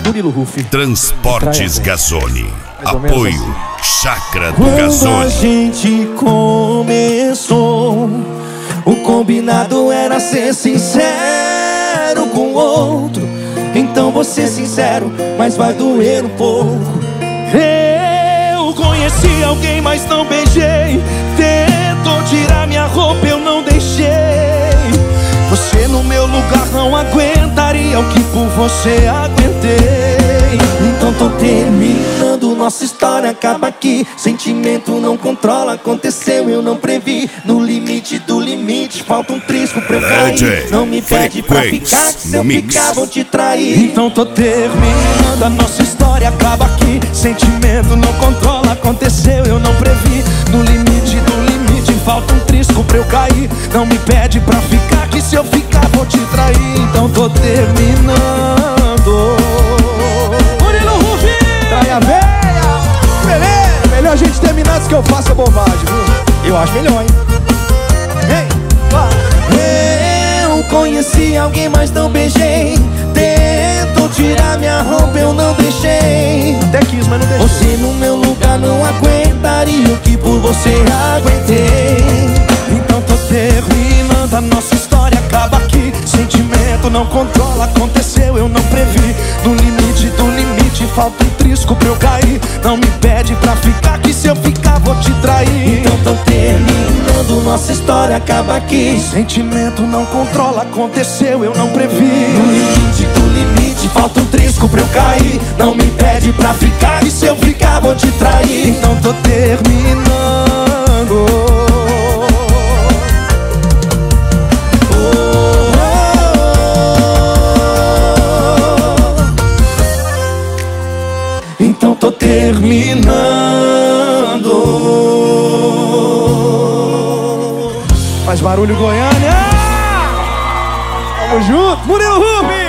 Murilo Huff. Transportes Gazzoni. Apoio Chácara do Quando a Gazzoni. gente começou, o combinado era ser sincero com o outro. Então vou ser sincero, mas vai doer um pouco. Eu conheci alguém, mas não beijei. Tentou tirar minha roupa, eu não deixei. Você no meu lugar não aguentaria o que por você aguentei. Então tô terminando, nossa história acaba aqui. Sentimento não controla, aconteceu, eu não previ. No limite do limite, falta um trisco pra eu cair. Não me pede pra ficar, que se eu ficar vou te trair. Então tô terminando, a nossa história acaba aqui. Sentimento não controla, aconteceu, eu não previ. No limite do limite, falta um trisco pra eu cair. Não me pede pra ficar, que se eu ficar vou te trair. Então tô terminando. Murilo Huff! Traia véia! Beleza! Melhor a gente terminar antes que eu faça bobagem, viu? Eu acho melhor, hein? Eu conheci alguém, mas não beijei. Tentou tirar minha roupa, eu não deixei. Até quis, mas não deixei. Você no meu lugar não aguentaria o que por você aguentei. Então tô terminando, a nossa história acaba aqui. Sentimento não controla, aconteceu, eu não previ. No limite do limite, falta um trisco pra eu cair. Não me pede pra ficar, que se eu ficar vou te trair. Então tô terminando, nossa história acaba aqui. Sentimento não controla, aconteceu, eu não previ. No limite do limite, falta um trisco pra eu cair. Não me pede pra ficar, que se eu ficar vou te trair. Então tô terminando. Então tô terminando. Faz barulho, Goiânia! Tamo junto, Murilo Huff!